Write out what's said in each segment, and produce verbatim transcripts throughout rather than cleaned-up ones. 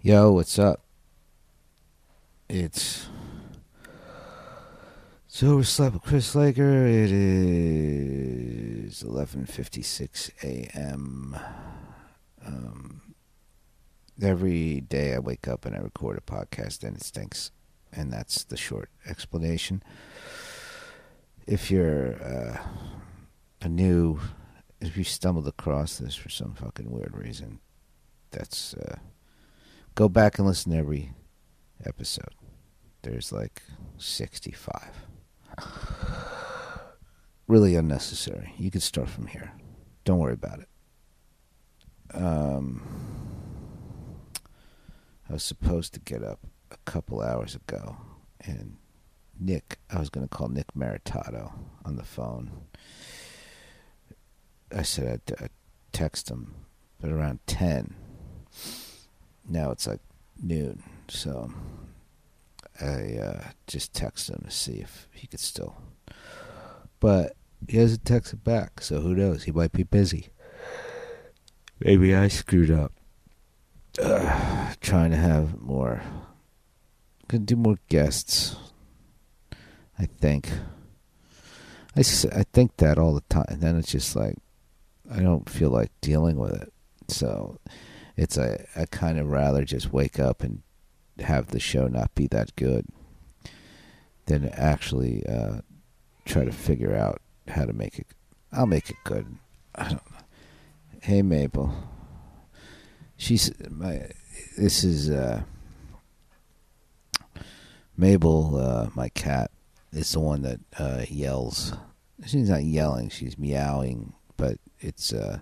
Yo, what's up? It's it's Overslept with Chris Laker. It is eleven fifty-six a.m. Um, every day I wake up and I record a podcast and it stinks. And that's the short explanation. If you're uh, a new, if you stumbled across this for some fucking weird reason, that's... Uh, go back and listen to every episode. There's like sixty-five. Really unnecessary. You could start from here. Don't worry about it. Um, I was supposed to get up a couple hours ago, and Nick, I was going to call Nick Maritato on the phone. I said I'd, I'd text him, but around ten. Now it's like noon, so I uh, just texted him to see if he could still. But he hasn't texted back, so who knows? He might be busy. Maybe I screwed up. Uh, trying to have more. Gonna do more guests. I think. I, I think that all the time. And then it's just like, I don't feel like dealing with it. So... It's a, I kind of rather just wake up and have the show not be that good than actually uh, try to figure out how to make it. I'll make it good. I don't know. Hey, Mabel. She's my. This is uh, Mabel. Uh, my cat is the one that uh, yells. She's not yelling. She's meowing, but it's. Uh,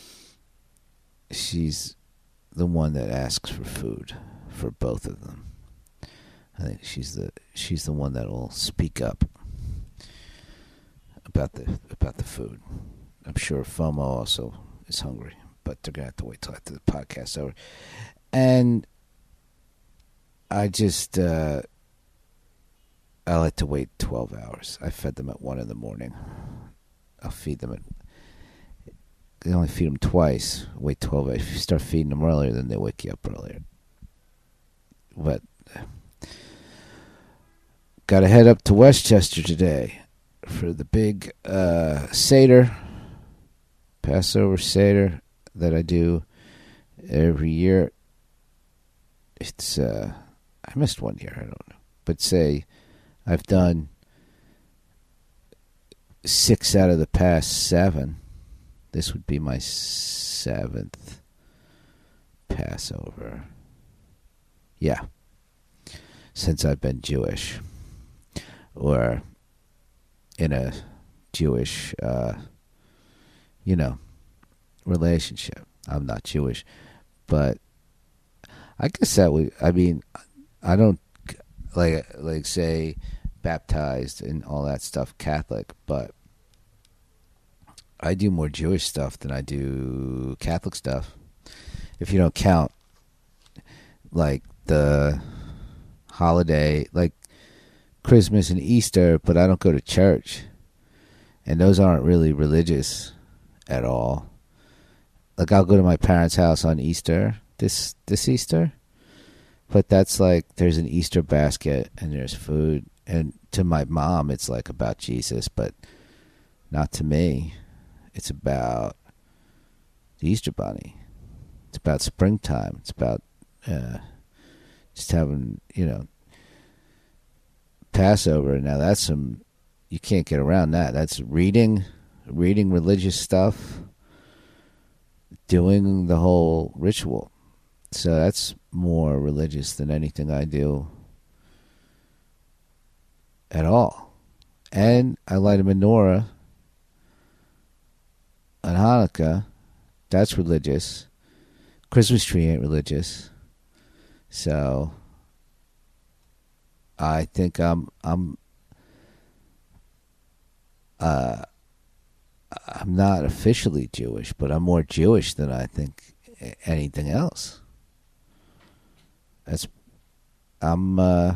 she's. The one that asks for food for both of them. I think she's the she's the one that will speak up about the about the food. I'm sure FOMO also is hungry, but they're gonna have to wait till after the podcast's over. And I just uh, I like to wait twelve hours. I fed them at one in the morning. I'll feed them at. They only feed them twice. Wait twelve hours. If you start feeding them earlier, then they wake you up earlier. But got to head up to Westchester today for the big uh, Seder, Passover Seder that I do every year. It's uh, I missed one year. I don't know, but say I've done six out of the past seven. This would be my seventh Passover. Yeah. Since I've been Jewish. Or in a Jewish, uh, you know, relationship. I'm not Jewish. But I guess that would, I mean, I don't, like, like say, baptized and all that stuff, Catholic, but I do more Jewish stuff than I do Catholic stuff. If you don't count, like, the holiday, like Christmas and Easter, but I don't go to church. And those aren't really religious at all. Like, I'll go to my parents' house on Easter, this this Easter. But that's like, there's an Easter basket and there's food. And to my mom, it's like about Jesus, but not to me. It's about the Easter Bunny. It's about springtime. It's about uh, just having, you know, Passover. Now that's some, you can't get around that. That's reading, reading religious stuff, doing the whole ritual. So that's more religious than anything I do at all. And I light a menorah on Hanukkah. That's religious. Christmas tree ain't religious. So I think I'm I'm uh I'm not officially Jewish, but I'm more Jewish than I think anything else. That's I'm uh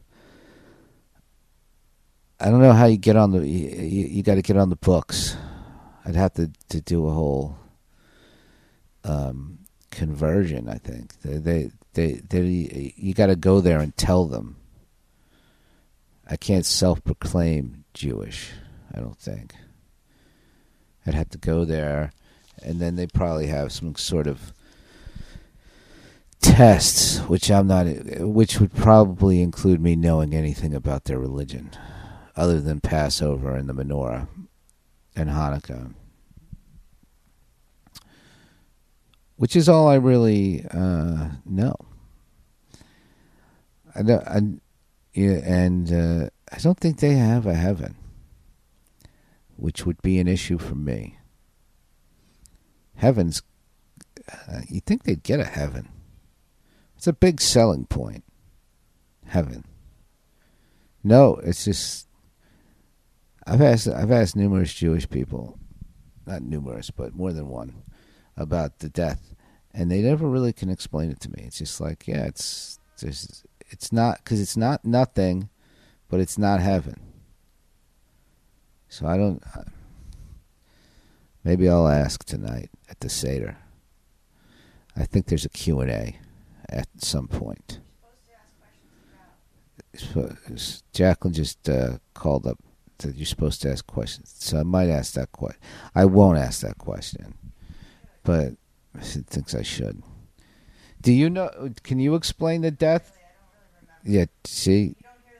I don't know how you get on the you, you got to get on the books. I'd have to, to do a whole um, conversion. I think they they they, they you got to go there and tell them. I can't self-proclaim Jewish. I don't think. I'd have to go there, and then they probably have some sort of tests, which I'm not, which would probably include me knowing anything about their religion, other than Passover and the menorah and Hanukkah, which is all I really uh, know. I don't, I, yeah, and uh, I don't think they have a heaven, which would be an issue for me. Heaven's, uh, you'd think they'd get a heaven. It's a big selling point. Heaven. No, it's just, I've asked I've asked numerous Jewish people, not numerous, but more than one, about the death, and they never really can explain it to me. It's just like, yeah, it's there's, it's not, because it's not nothing, but it's not heaven. So I don't, maybe I'll ask tonight at the Seder. I think there's a Q and A at some point. Jacqueline just uh, called up that you're supposed to ask questions, so I might ask that question. I won't ask that question, but she thinks I should. Do you know? Can you explain the death? Yeah. See,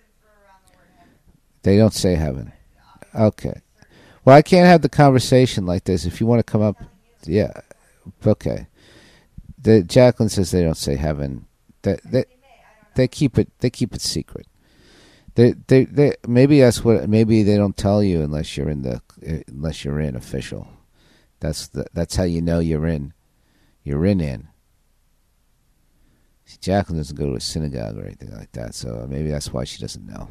they don't say heaven. Okay. Well, I can't have the conversation like this. If you want to come up, yeah. Okay. The Jacqueline says they don't say heaven. They they, they keep it they keep it secret. They they they maybe that's what maybe they don't tell you unless you're in the unless you're in official. That's the, that's how you know you're in. You're in in. See, Jacqueline doesn't go to a synagogue or anything like that, so maybe that's why she doesn't know.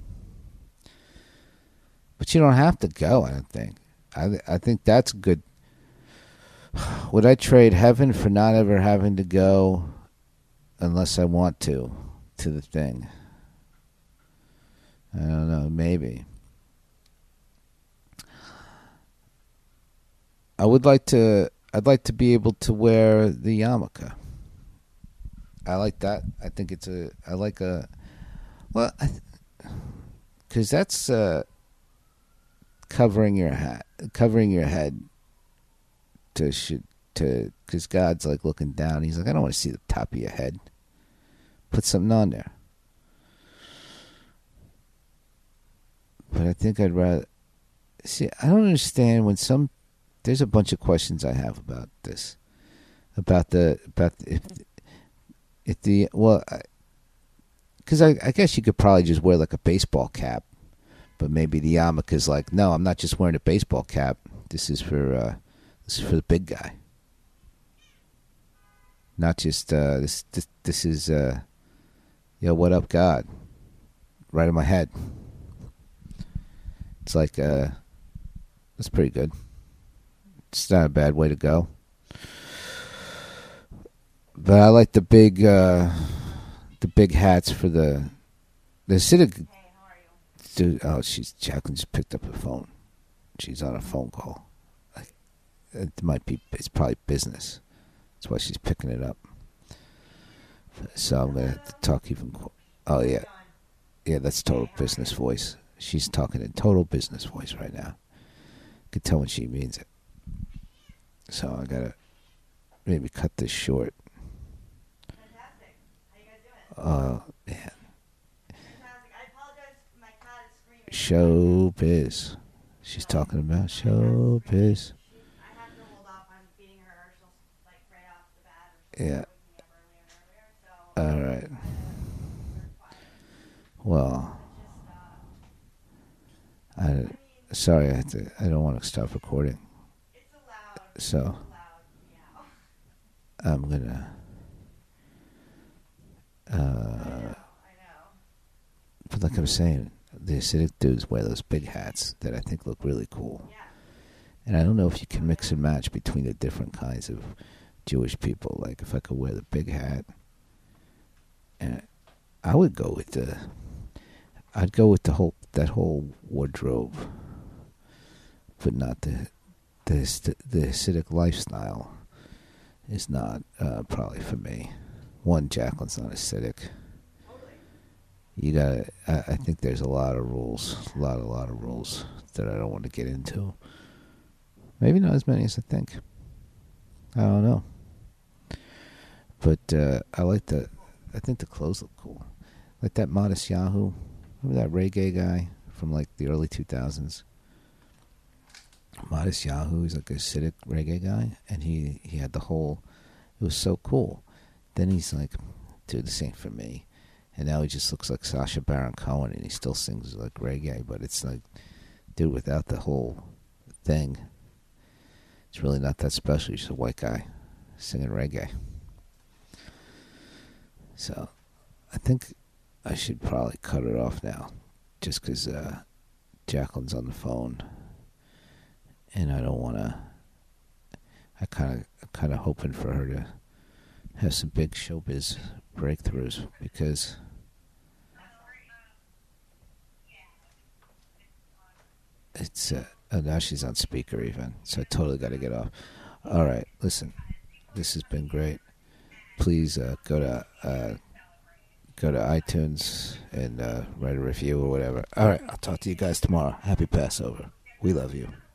But you don't have to go, I don't think. I I think that's good. Would I trade heaven for not ever having to go unless I want to, to the thing? I don't know, maybe. I would like to, I'd like to be able to wear the yarmulke. I like that. I think it's a, I like a, well, because that's uh, covering your hat, covering your head. To should to because God's like looking down. He's like, I don't want to see the top of your head. Put something on there. But I think I'd rather see. I don't understand when some. There's a bunch of questions I have about this, about the about if if the well, because I, I I guess you could probably just wear like a baseball cap, but maybe the yarmulke is like, no, I'm not just wearing a baseball cap. This is for. Uh, This is for the big guy. Not just, uh, this, this, this is, uh, yo, what up, God? Right in my head. It's like, uh, that's pretty good. It's not a bad way to go. But I like the big, uh, the big hats for the, the Hasidic. Hey, how are you? Dude, oh, she's, Jacqueline just picked up her phone. She's on a phone call. It might be, it's probably business. That's why she's picking it up. So I'm going to have to talk even, oh yeah. Yeah, that's total business voice. She's talking in total business voice right now. You can tell when she means it. So I got to maybe cut this short. Fantastic. How you guys doing? Oh, man. Fantastic. I apologize. My cat is screaming. Showbiz. She's talking about showbiz. Yeah. All right. Well, I sorry. I have to, I don't want to stop recording. So I'm gonna. Uh, but like I was saying, the Hasidic dudes wear those big hats that I think look really cool. And I don't know if you can mix and match between the different kinds of Jewish people. Like if I could wear the big hat, and I would go with the, I'd go with the whole that whole wardrobe, but not the the the Hasidic lifestyle. is not uh, probably for me. One, Jacqueline's not acidic. You gotta. I, I think there's a lot of rules, a lot, a lot of rules that I don't want to get into. Maybe not as many as I think. I don't know. But uh, I like the. I think the clothes look cool. Like that Modest Yahoo. Remember that reggae guy from like the early two thousands? Modest Yahoo. He's like a acidic reggae guy, and he he had the whole. It was so cool. Then he's like, dude, this ain't for me. And now he just looks like Sacha Baron Cohen, and he still sings like reggae, but it's like, dude, without the whole thing, it's really not that special. He's just a white guy singing reggae. So I think I should probably cut it off now, just because uh, Jacqueline's on the phone, and I don't want to. I kind of, kind of hoping for her to have some big showbiz breakthroughs, because it's uh, oh, now she's on speaker even, so I totally got to get off. All right, listen, this has been great. Please uh, go to uh, go to iTunes and uh, write a review or whatever. All right, I'll talk to you guys tomorrow. Happy Passover. We love you.